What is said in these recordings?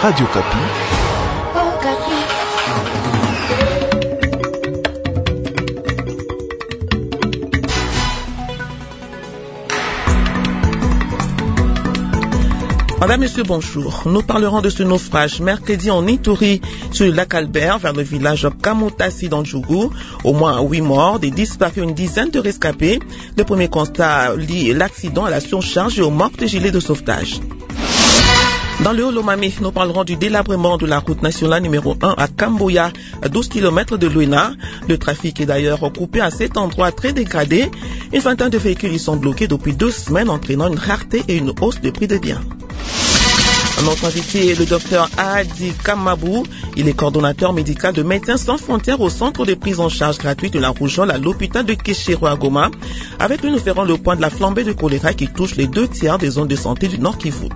Radio Kapi. Madame, Monsieur, bonjour. Nous parlerons de ce naufrage mercredi en Ituri sur le lac Albert vers le village Kamutasi dans Djougou. Au moins 8 morts, des disparus, une dizaine de rescapés. Le premier constat lie l'accident à la surcharge et au manque de gilets de sauvetage. Dans le Haut-Lomami, nous parlerons du délabrement de la route nationale numéro 1 à Kamboya, à 12 km de Luena. Le trafic est d'ailleurs coupé à cet endroit très dégradé. Une vingtaine de véhicules y sont bloqués depuis 2 semaines, entraînant une rareté et une hausse de prix des biens. Notre invité est le docteur Adi Kamabou. Il est coordonnateur médical de Médecins sans frontières au centre de prise en charge gratuite de la rougeole à l'hôpital de Kéchero à Goma. Avec lui, nous ferons le point de la flambée de choléra qui touche les 2 tiers des zones de santé du Nord Kivu.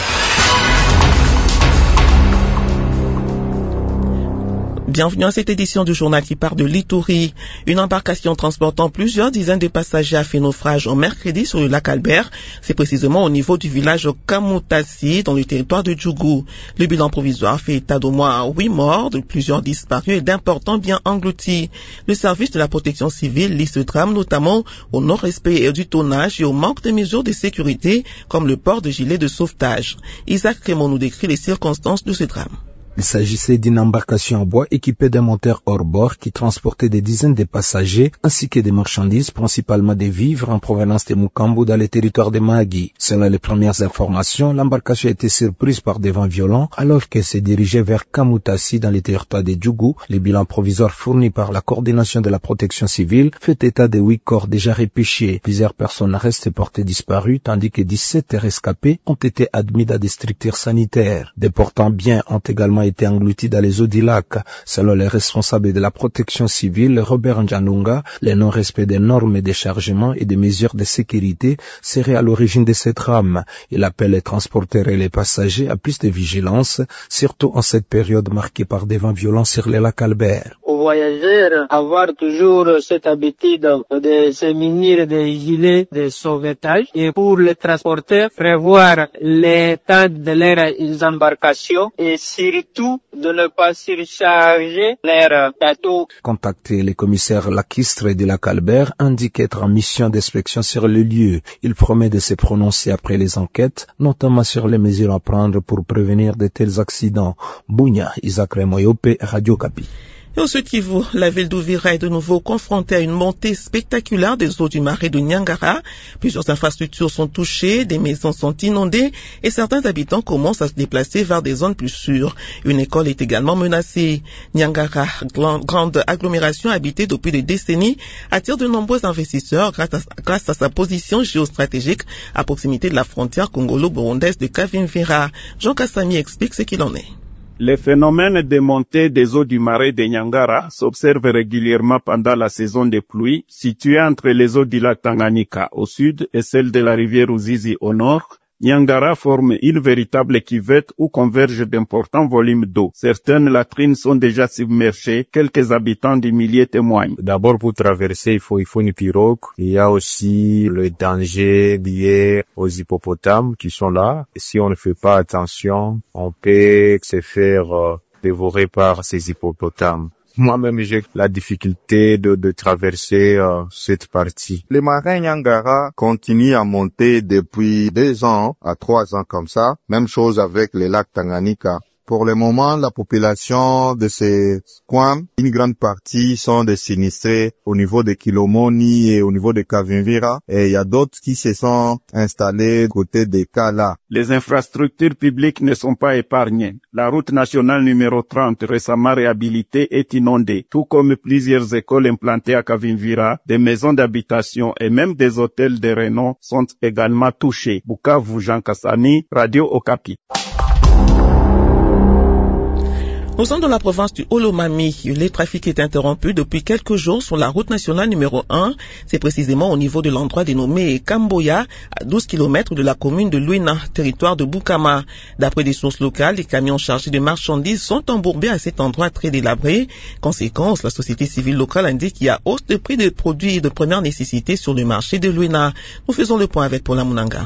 Bienvenue à cette édition du journal qui part de l'Ituri. Une embarcation transportant plusieurs dizaines de passagers a fait naufrage en mercredi sur le lac Albert. C'est précisément au niveau du village Kamutasi dans le territoire de Djougou. Le bilan provisoire fait état d'au moins 8 morts, de plusieurs disparus et d'importants biens engloutis. Le service de la protection civile lit ce drame notamment au non-respect du tonnage et au manque de mesures de sécurité comme le port de gilets de sauvetage. Isaac Crémon nous décrit les circonstances de ce drame. Il s'agissait d'une embarcation en bois équipée d'un moteur hors-bord qui transportait des dizaines de passagers ainsi que des marchandises, principalement des vivres en provenance de Mukambo dans les territoires de Mahagi. Selon les premières informations, l'embarcation a été surprise par des vents violents alors qu'elle se dirigeait vers Kamutasi dans les territoires de Djougou. Le bilan provisoire fourni par la coordination de la protection civile fait état de 8 corps déjà repêchés. Plusieurs personnes restent portées disparues tandis que 17 rescapés ont été admis dans des structures sanitaires. Des portants biens ont également été engloutis dans les eaux du lac. Selon les responsables de la protection civile, Robert Njanunga, le non-respect des normes de chargement et des mesures de sécurité serait à l'origine de cette drame. Il appelle les transporteurs et les passagers à plus de vigilance, surtout en cette période marquée par des vents violents sur le lac Albert. Aux voyageurs, avoir toujours cette habitude de se munir des gilets de sauvetage et pour les transporteurs, prévoir l'état de leurs embarcations et surtout de ne pas surcharger leurs bateaux. Contacté les commissaires lacustres de lac Albert indique être en mission d'inspection sur le lieu. Il promet de se prononcer après les enquêtes, notamment sur les mesures à prendre pour prévenir de tels accidents. Bounia, Isaac Remoyope, Radio Kapi. Et au sud Kivu, la ville d'Ouvira est de nouveau confrontée à une montée spectaculaire des eaux du marais de Nyangara. Plusieurs infrastructures sont touchées, des maisons sont inondées et certains habitants commencent à se déplacer vers des zones plus sûres. Une école est également menacée. Nyangara, grande agglomération habitée depuis des décennies, attire de nombreux investisseurs grâce à sa position géostratégique à proximité de la frontière congolo-burundaise de Kavimvira. Jean Kassami explique ce qu'il en est. Les phénomènes de montée des eaux du marais de Nyangara s'observent régulièrement pendant la saison des pluies, située entre les eaux du lac Tanganyika au sud et celles de la rivière Ruzizi au nord. Nyangara forme une véritable cuvette où convergent d'importants volumes d'eau. Certaines latrines sont déjà submergées, quelques habitants du milieu témoignent. D'abord, pour traverser, il faut une pirogue. Il y a aussi le danger lié aux hippopotames qui sont là. Et si on ne fait pas attention, on peut se faire dévorer par ces hippopotames. Moi-même, j'ai la difficulté de traverser cette partie. Le marais Nyangara continue à monter depuis 2 ans à 3 ans comme ça. Même chose avec le lac Tanganyika. Pour le moment, la population de ces coins, une grande partie sont des sinistrés au niveau de Kilomoni et au niveau de Kavimvira. Et il y a d'autres qui se sont installés côté des Kala. Les infrastructures publiques ne sont pas épargnées. La route nationale numéro 30, récemment réhabilitée, est inondée. Tout comme plusieurs écoles implantées à Kavimvira, des maisons d'habitation et même des hôtels de renom sont également touchés. Bukavu, Jean Kassani, Radio Okapi. Nous sommes dans la province du Haut-Lomami. Le trafic est interrompu depuis quelques jours sur la route nationale numéro 1. C'est précisément au niveau de l'endroit dénommé Kamboya, à 12 km de la commune de Luena, territoire de Bukama. D'après des sources locales, les camions chargés de marchandises sont embourbés à cet endroit très délabré. Conséquence, la société civile locale indique qu'il y a hausse de prix de produits de première nécessité sur le marché de Luena. Nous faisons le point avec Paula Munanga.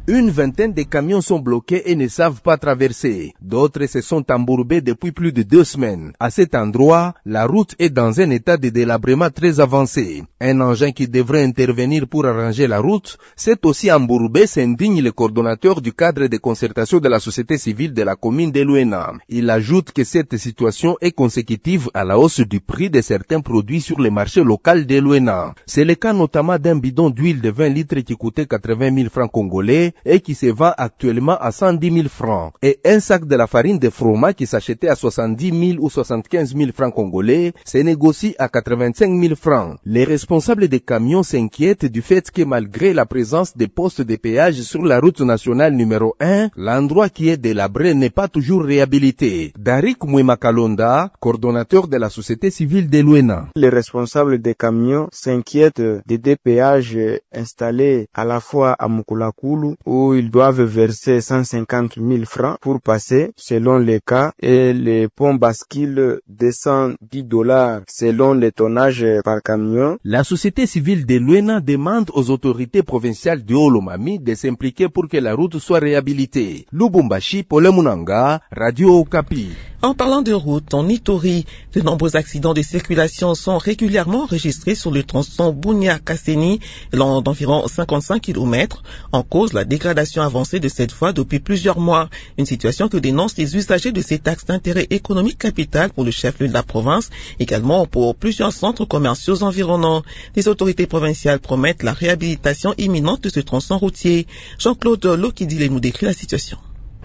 Une vingtaine de camions sont bloqués et ne savent pas traverser. D'autres se sont embourbés depuis plus de 2 semaines. À cet endroit, la route est dans un état de délabrement très avancé. Un engin qui devrait intervenir pour arranger la route s'est aussi embourbé, s'indigne le coordonnateur du cadre de concertation de la société civile de la commune de Luena. Il ajoute que cette situation est consécutive à la hausse du prix de certains produits sur le marché local de Luena. C'est le cas notamment d'un bidon d'huile de 20 litres qui coûtait 80 000 francs congolais et qui se vend actuellement à 110 000 francs. Et un sac de la farine de fromage qui s'achetait à 70 000 ou 75 000 francs congolais se négocie à 85 000 francs. Les responsables des camions s'inquiètent du fait que malgré la présence des postes de péage sur la route nationale numéro 1, l'endroit qui est délabré n'est pas toujours réhabilité. Darik Mouemakalonda, coordonnateur de la société civile de Luena. Les responsables des camions s'inquiètent des dépéages installés à la fois à Mukulakulu où ils doivent verser 150 000 francs pour passer selon les cas et les ponts bascules descendent $10 selon les tonnages par camion. La société civile de Luena demande aux autorités provinciales de Olomami de s'impliquer pour que la route soit réhabilitée. Lubumbashi, Paul Munanga, Radio Okapi. En parlant de route, en Ituri, de nombreux accidents de circulation sont régulièrement enregistrés sur le tronçon Bunia-Kasseni, long d'environ 55 km, en cause la dégradation avancée de cette voie depuis plusieurs mois. Une situation que dénoncent les usagers de cet axe d'intérêt économique capital pour le chef-lieu de la province, également pour plusieurs centres commerciaux environnants. Les autorités provinciales promettent la réhabilitation imminente de ce tronçon routier. Jean-Claude Lokidile nous décrit la situation.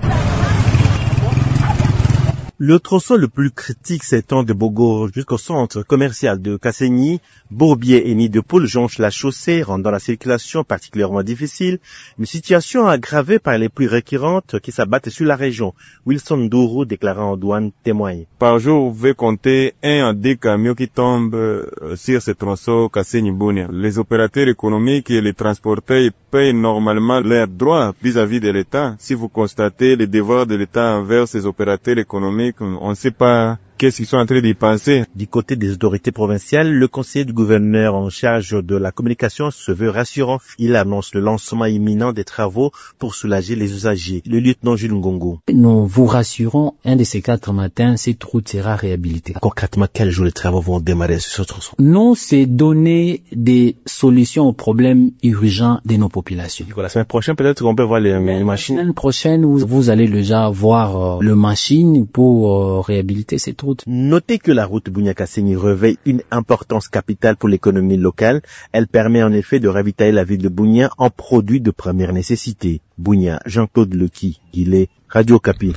Le tronçon le plus critique s'étend de Bogo jusqu'au centre commercial de Kasseni. Bourbier et Nid-de-Poule jonchent la chaussée, rendant la circulation particulièrement difficile. Une situation aggravée par les pluies récurrentes qui s'abattent sur la région. Wilson Dourou, déclarant en douane, témoigne. Par jour, vous pouvez compter 1 à 2 camions qui tombent sur ce tronçon Kasseni-Bunia. Les opérateurs économiques et les transporteurs payent normalement leurs droits vis-à-vis de l'État. Si vous constatez les devoirs de l'État envers ces opérateurs économiques, on ne sait pas qu'est-ce qu'ils sont en train d'y penser. Du côté des autorités provinciales, le conseiller du gouverneur en charge de la communication se veut rassurant. Il annonce le lancement imminent des travaux pour soulager les usagers. Le lieutenant Jules Ngongo. Nous vous rassurons, un de ces 4 matins, cette route sera réhabilitée. Concrètement, quel jour les travaux vont démarrer sur ce tronçon? Non, c'est donner des solutions aux problèmes urgents de nos populations. La semaine prochaine, peut-être qu'on peut voir les machines. La semaine prochaine, vous allez déjà voir le machine pour réhabiliter cette route. Notez que la route Bunia-Kasseni revêt une importance capitale pour l'économie locale. Elle permet en effet de ravitailler la ville de Bunia en produits de première nécessité. Bunia, Jean-Claude Lequi, Guillet, Radio Okapi.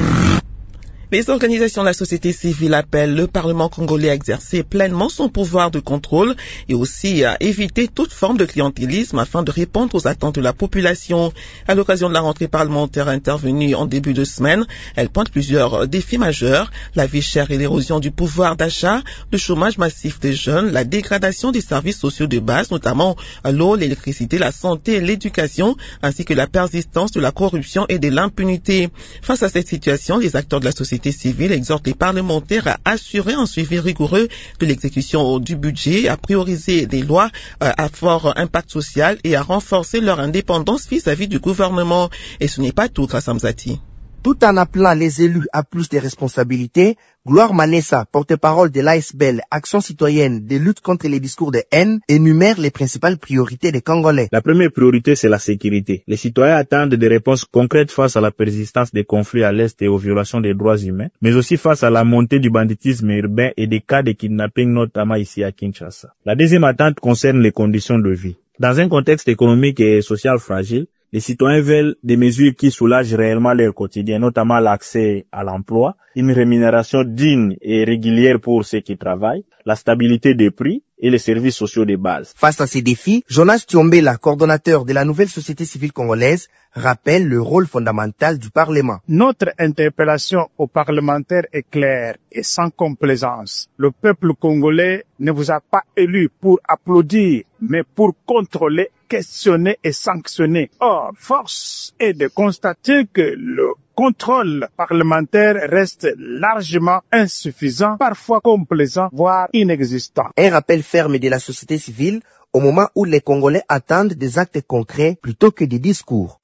Les organisations de la société civile appellent le Parlement congolais à exercer pleinement son pouvoir de contrôle et aussi à éviter toute forme de clientélisme afin de répondre aux attentes de la population. À l'occasion de la rentrée parlementaire intervenue en début de semaine, elles pointent plusieurs défis majeurs, la vie chère et l'érosion du pouvoir d'achat, le chômage massif des jeunes, la dégradation des services sociaux de base, notamment l'eau, l'électricité, la santé et l'éducation, ainsi que la persistance de la corruption et de l'impunité. Face à cette situation, les acteurs de la société civile exhorte les parlementaires à assurer un suivi rigoureux de l'exécution du budget, à prioriser des lois à fort impact social et à renforcer leur indépendance vis-à-vis du gouvernement. Et ce n'est pas tout, Samzati. Tout en appelant les élus à plus de responsabilités, Gloire Manessa, porte-parole de l'ASBL, Action citoyenne de lutte contre les discours de haine, énumère les principales priorités des Congolais. La première priorité, c'est la sécurité. Les citoyens attendent des réponses concrètes face à la persistance des conflits à l'Est et aux violations des droits humains, mais aussi face à la montée du banditisme urbain et des cas de kidnapping, notamment ici à Kinshasa. La deuxième attente concerne les conditions de vie. Dans un contexte économique et social fragile, les citoyens veulent des mesures qui soulagent réellement leur quotidien, notamment l'accès à l'emploi, une rémunération digne et régulière pour ceux qui travaillent, la stabilité des prix et les services sociaux de base. Face à ces défis, Jonas Thiombela, coordonnateur de la nouvelle société civile congolaise, rappelle le rôle fondamental du Parlement. Notre interpellation aux parlementaires est claire et sans complaisance. Le peuple congolais ne vous a pas élu pour applaudir, mais pour contrôler, questionner et sanctionner. Or, force est de constater que le contrôle parlementaire reste largement insuffisant, parfois complaisant, voire inexistant. Un rappel ferme de la société civile au moment où les Congolais attendent des actes concrets plutôt que des discours.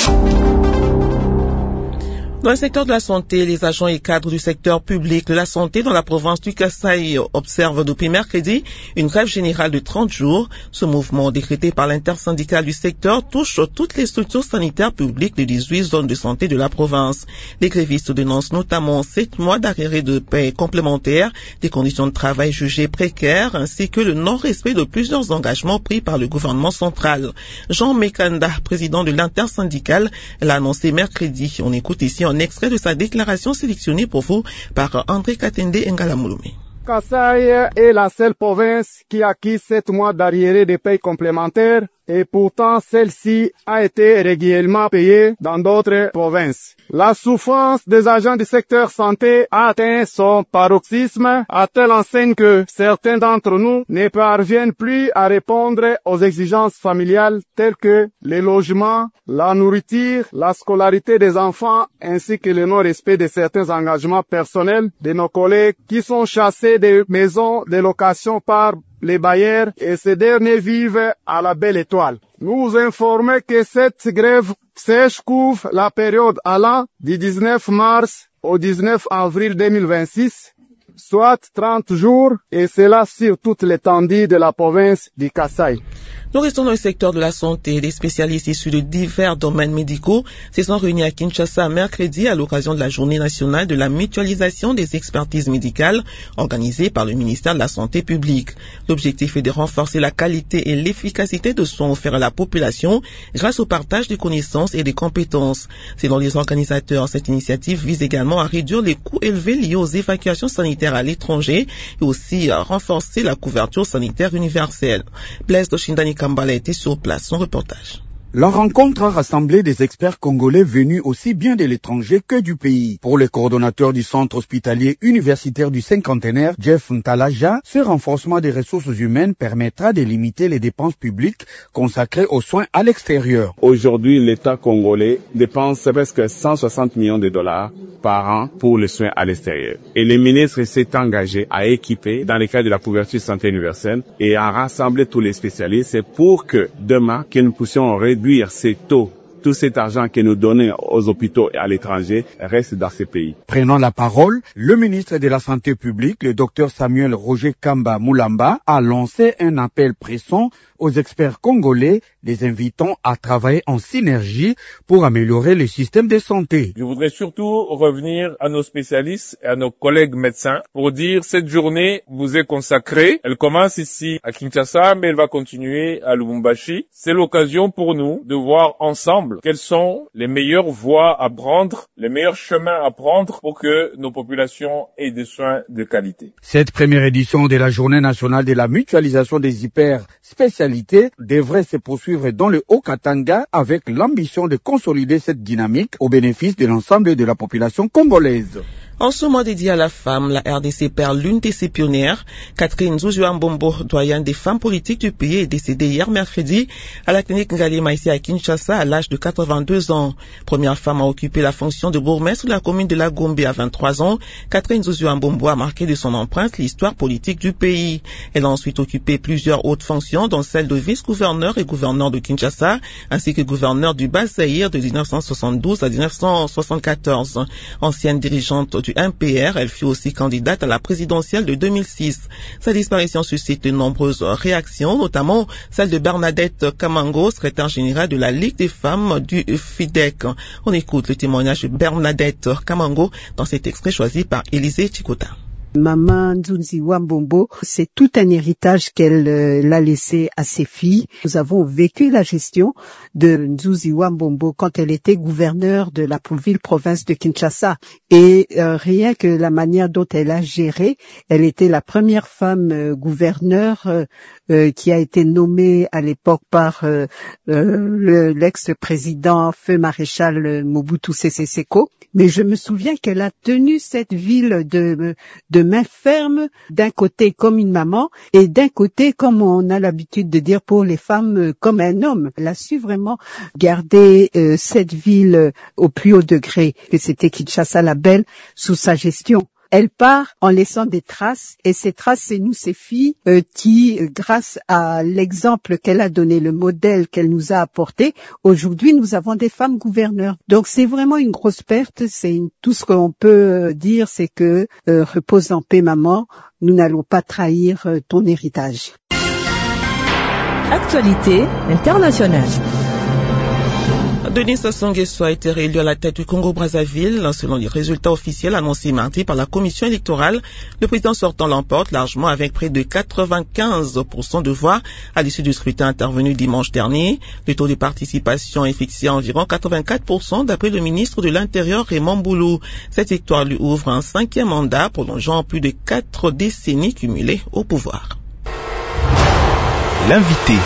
Dans le secteur de la santé, les agents et cadres du secteur public de la santé dans la province du Kasaï observent depuis mercredi une grève générale de 30 jours. Ce mouvement décrété par l'intersyndicale du secteur touche toutes les structures sanitaires publiques des 18 zones de santé de la province. Les grévistes dénoncent notamment 7 mois d'arrêt de paie complémentaires, des conditions de travail jugées précaires, ainsi que le non-respect de plusieurs engagements pris par le gouvernement central. Jean Mekanda, président de l'intersyndicale, l'a annoncé mercredi. On écoute ici un extrait de sa déclaration sélectionnée pour vous par André Katende Ngalamouloumi. Kasaï est la seule province qui a acquis 7 mois d'arriérés de paye complémentaires et pourtant celle-ci a été régulièrement payée dans d'autres provinces. La souffrance des agents du secteur santé a atteint son paroxysme à telle enseigne que certains d'entre nous ne parviennent plus à répondre aux exigences familiales telles que les logements, la nourriture, la scolarité des enfants ainsi que le non-respect de certains engagements personnels de nos collègues qui sont chassés des maisons de location par les bailleurs et ces derniers vivent à la belle étoile. Nous vous informons que cette grève sèche couvre la période allant du 19 mars au 19 avril 2026, soit 30 jours, et cela sur toute l'étendue de la province du Kasaï. Nous restons dans le secteur de la santé. Des spécialistes issus de divers domaines médicaux se sont réunis à Kinshasa mercredi à l'occasion de la Journée nationale de la mutualisation des expertises médicales organisée par le ministère de la Santé publique. L'objectif est de renforcer la qualité et l'efficacité de soins offerts à la population grâce au partage des connaissances et des compétences. Selon les organisateurs, cette initiative vise également à réduire les coûts élevés liés aux évacuations sanitaires à l'étranger et aussi à renforcer la couverture sanitaire universelle. Blaise Doshindani Kambala était sur place. Son reportage. La rencontre a rassemblé des experts congolais venus aussi bien de l'étranger que du pays. Pour le coordonnateur du centre hospitalier universitaire du cinquantenaire, Jeff Ntalaja, ce renforcement des ressources humaines permettra de limiter les dépenses publiques consacrées aux soins à l'extérieur. Aujourd'hui, l'État congolais dépense presque 160 millions de dollars par an pour les soins à l'extérieur. Et le ministre s'est engagé à équiper, dans le cadre de la couverture santé universelle, et à rassembler tous les spécialistes pour que demain, que nous puissions réduire ces taux, tout cet argent que nous donnons aux hôpitaux et à l'étranger reste dans ces pays. Prenant la parole, le ministre de la Santé publique, le docteur Samuel Roger Kamba Moulamba, a lancé un appel pressant aux experts congolais, les invitant à travailler en synergie pour améliorer le système de santé. Je voudrais surtout revenir à nos spécialistes et à nos collègues médecins pour dire cette journée vous est consacrée. Elle commence ici à Kinshasa, mais elle va continuer à Lubumbashi. C'est l'occasion pour nous de voir ensemble quelles sont les meilleures voies à prendre, les meilleurs chemins à prendre pour que nos populations aient des soins de qualité. Cette première édition de la Journée nationale de la mutualisation des hyper-spécialités devrait se poursuivre dans le Haut-Katanga avec l'ambition de consolider cette dynamique au bénéfice de l'ensemble de la population congolaise. En ce mois dédié à la femme, la RDC perd l'une de ses pionnières. Catherine Zouzouambombo, doyenne des femmes politiques du pays, est décédée hier mercredi à la clinique Ngalema ici à Kinshasa à l'âge de 82 ans. Première femme à occuper la fonction de bourgmestre de la commune de la Gombe à 23 ans, Catherine Zouzouambombo a marqué de son empreinte l'histoire politique du pays. Elle a ensuite occupé plusieurs hautes fonctions, dont celle de vice-gouverneur et gouverneur de Kinshasa, ainsi que gouverneur du Bas-Zaïre de 1972 à 1974. Ancienne dirigeante du MPR, elle fut aussi candidate à la présidentielle de 2006. Sa disparition suscite de nombreuses réactions, notamment celle de Bernadette Kamango, secrétaire générale de la Ligue des femmes du FIDEC. On écoute le témoignage de Bernadette Kamango dans cet extrait choisi par Élisée Chikota. Maman Nzunziwambombo, c'est tout un héritage qu'elle a laissé à ses filles. Nous avons vécu la gestion de Nzunziwambombo quand elle était gouverneure de la ville province de Kinshasa. Et rien que la manière dont elle a géré, elle était la première femme gouverneure qui a été nommée à l'époque par l'ex-président feu maréchal Mobutu Sese Seko. Mais je me souviens qu'elle a tenu cette ville de main ferme, d'un côté comme une maman et d'un côté comme on a l'habitude de dire pour les femmes comme un homme. Elle a su vraiment garder cette ville au plus haut degré, que c'était Kinshasa la Belle sous sa gestion. elle part en laissant des traces, et ces traces, c'est nous, ces filles, qui, grâce à l'exemple qu'elle a donné, le modèle qu'elle nous a apporté, aujourd'hui, nous avons des femmes gouverneurs. Donc, c'est vraiment une grosse perte. Tout ce qu'on peut dire, c'est que repose en paix, maman. Nous n'allons pas trahir ton héritage. Actualité internationale. Denis Sassou Nguesso a été réélu à la tête du Congo-Brazzaville. Selon les résultats officiels annoncés mardi par la commission électorale, le président sortant l'emporte largement avec près de 95% de voix à l'issue du scrutin intervenu dimanche dernier. Le taux de participation est fixé à environ 84% d'après le ministre de l'Intérieur Raymond Boulou. Cette victoire lui ouvre un 5e mandat prolongeant plus de 4 décennies cumulées au pouvoir. L'invité.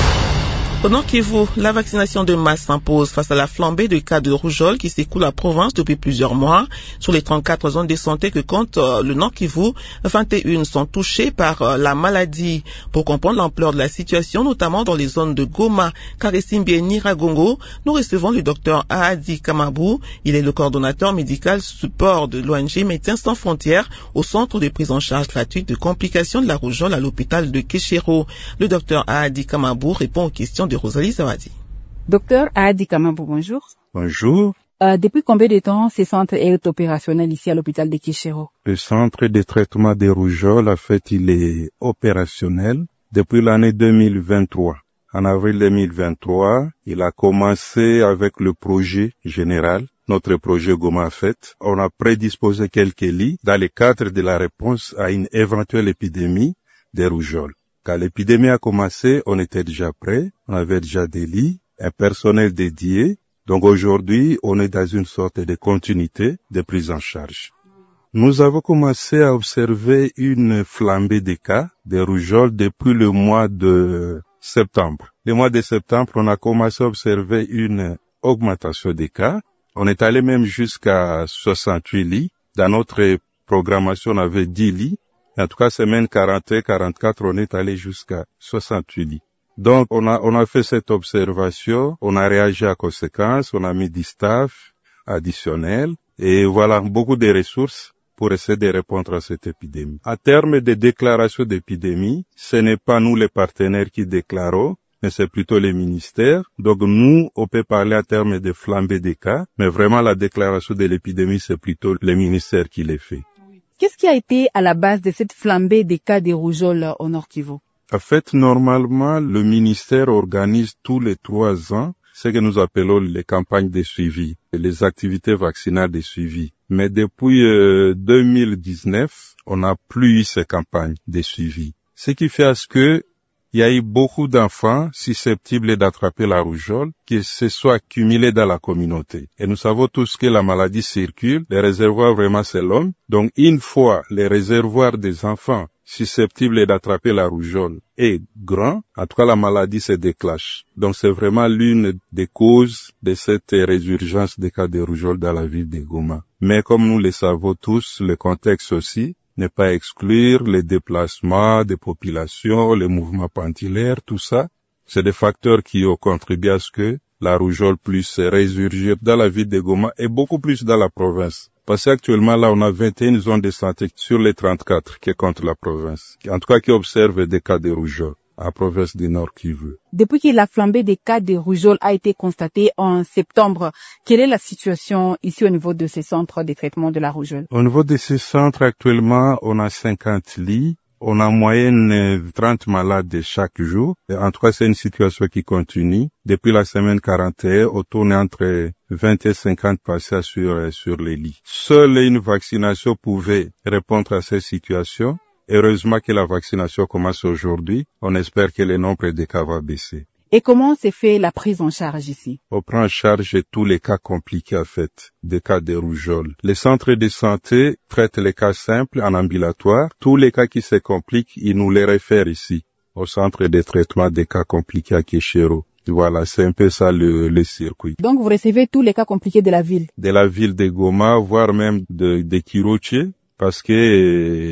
Au Nord Kivu, la vaccination de masse s'impose face à la flambée de cas de rougeole qui secoue la province depuis plusieurs mois. Sur les 34 zones de santé que compte le Nord Kivu, 21 sont touchées par la maladie. Pour comprendre l'ampleur de la situation, notamment dans les zones de Goma, Karesimbi et Niragongo, nous recevons le docteur Ahadi Kamabou. Il est le coordonnateur médical support de l'ONG Médecins sans frontières au centre de prise en charge gratuite de complications de la rougeole à l'hôpital de Keshero. Le docteur Ahadi Kamabou répond aux questions de Rosalie Zawadi. Docteur Ahadi Kamabou, bonjour. Bonjour. Depuis combien de temps ce centre est opérationnel ici à l'hôpital de Keshero? Le centre de traitement des rougeoles, en fait, il est opérationnel depuis l'année 2023. En avril 2023, il a commencé avec le projet général, notre projet Goma Fête. On a prédisposé quelques lits dans le cadre de la réponse à une éventuelle épidémie des rougeoles. Quand l'épidémie a commencé, on était déjà prêt, on avait déjà des lits, un personnel dédié. Donc aujourd'hui, on est dans une sorte de continuité de prise en charge. Nous avons commencé à observer une flambée des cas de rougeole depuis le mois de septembre. Le mois de septembre, on a commencé à observer une augmentation des cas. On est allé même jusqu'à 68 lits. Dans notre programmation, on avait 10 lits. En tout cas, semaine 41, 44, on est allé jusqu'à 68 lits. Donc, on a fait cette observation, on a réagi à conséquence, on a mis du staff additionnel, et voilà, beaucoup de ressources pour essayer de répondre à cette épidémie. À terme de déclaration d'épidémie, ce n'est pas nous les partenaires qui déclarons, mais c'est plutôt les ministères. Donc nous, on peut parler à terme de flambée des cas, mais vraiment la déclaration de l'épidémie, c'est plutôt les ministères qui les fait. Qu'est-ce qui a été à la base de cette flambée des cas de rougeole au Nord Kivu? En fait, normalement, le ministère organise tous les 3 ans ce que nous appelons les campagnes de suivi, les activités vaccinales de suivi. Mais depuis 2019, on n'a plus eu ces campagnes de suivi. Ce qui fait à ce que il y a eu beaucoup d'enfants susceptibles d'attraper la rougeole qui se sont accumulés dans la communauté. Et nous savons tous que la maladie circule, les réservoirs vraiment c'est l'homme. Donc une fois les réservoirs des enfants susceptibles d'attraper la rougeole est grand, en tout cas la maladie se déclenche. Donc c'est vraiment l'une des causes de cette résurgence des cas de rougeole dans la ville de Goma. Mais comme nous le savons tous, le contexte aussi, ne pas exclure les déplacements des populations, les mouvements pendilaires, tout ça. C'est des facteurs qui ont contribué à ce que la rougeole puisse résurgir dans la ville de Goma et beaucoup plus dans la province. Parce qu'actuellement, là, on a 21 zones de santé sur les 34 qui comptent la province. En tout cas, qui observent des cas de rougeole à la province du Nord Kivu. Depuis que la flambée des cas de rougeole a été constatée en septembre, quelle est la situation ici au niveau de ces centres de traitement de la rougeole? Au niveau de ces centres, actuellement, on a 50 lits. On a en moyenne 30 malades chaque jour. Et en tout cas, c'est une situation qui continue. Depuis la semaine 41, on tourne entre 20 et 50 patients sur les lits. Seule une vaccination pouvait répondre à cette situation. Heureusement que la vaccination commence aujourd'hui. On espère que le nombre de cas va baisser. Et comment s'est fait la prise en charge ici? On prend en charge tous les cas compliqués, en fait, des cas de rougeole. Les centres de santé traitent les cas simples en ambulatoire. Tous les cas qui se compliquent, ils nous les réfèrent ici, au centre de traitement des cas compliqués à Keshero. Voilà, c'est un peu ça le circuit. Donc vous recevez tous les cas compliqués de la ville? De la ville de Goma, voire même de Kiroche, parce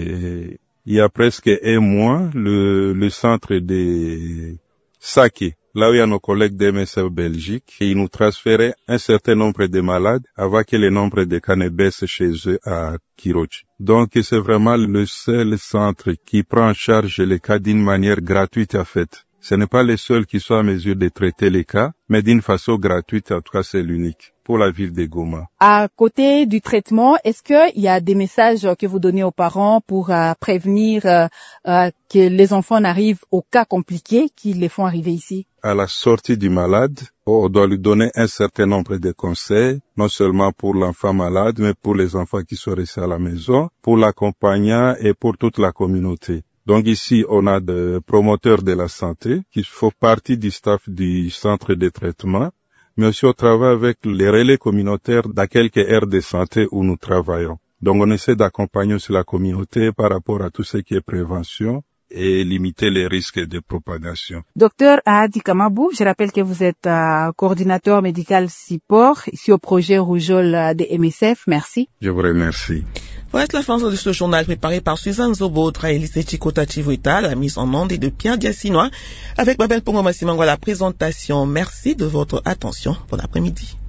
que il y a presque un mois, le centre de Sake là où il y a nos collègues d'MSF Belgique, et ils nous transféraient un certain nombre de malades avant que le nombre de cas ne baisse chez eux à Kirochi. Donc c'est vraiment le seul centre qui prend en charge les cas d'une manière gratuite en fait. Ce n'est pas les seuls qui sont en mesure de traiter les cas, mais d'une façon gratuite, en tout cas c'est l'unique pour la ville de Goma. À côté du traitement, est-ce qu'il y a des messages que vous donnez aux parents pour prévenir que les enfants n'arrivent aux cas compliqués qui les font arriver ici? À la sortie du malade, on doit lui donner un certain nombre de conseils, non seulement pour l'enfant malade, mais pour les enfants qui sont restés à la maison, pour l'accompagnant et pour toute la communauté. Donc ici, on a des promoteurs de la santé qui font partie du staff du centre de traitement, mais aussi on travaille avec les relais communautaires dans quelques aires de santé où nous travaillons. Donc on essaie d'accompagner aussi la communauté par rapport à tout ce qui est prévention et limiter les risques de propagation. Docteur Ahadi Kamabou, je rappelle que vous êtes coordinateur médical support ici au projet Rougeole de MSF. Merci. Je vous remercie. Voilà la fin de ce journal préparé par Suzanne Zobotra et Lise Chikota Chivuita, la mise en onde de Pierre Diassinois, avec Babel Pongo Massimangwa la présentation. Merci de votre attention. Bon après-midi.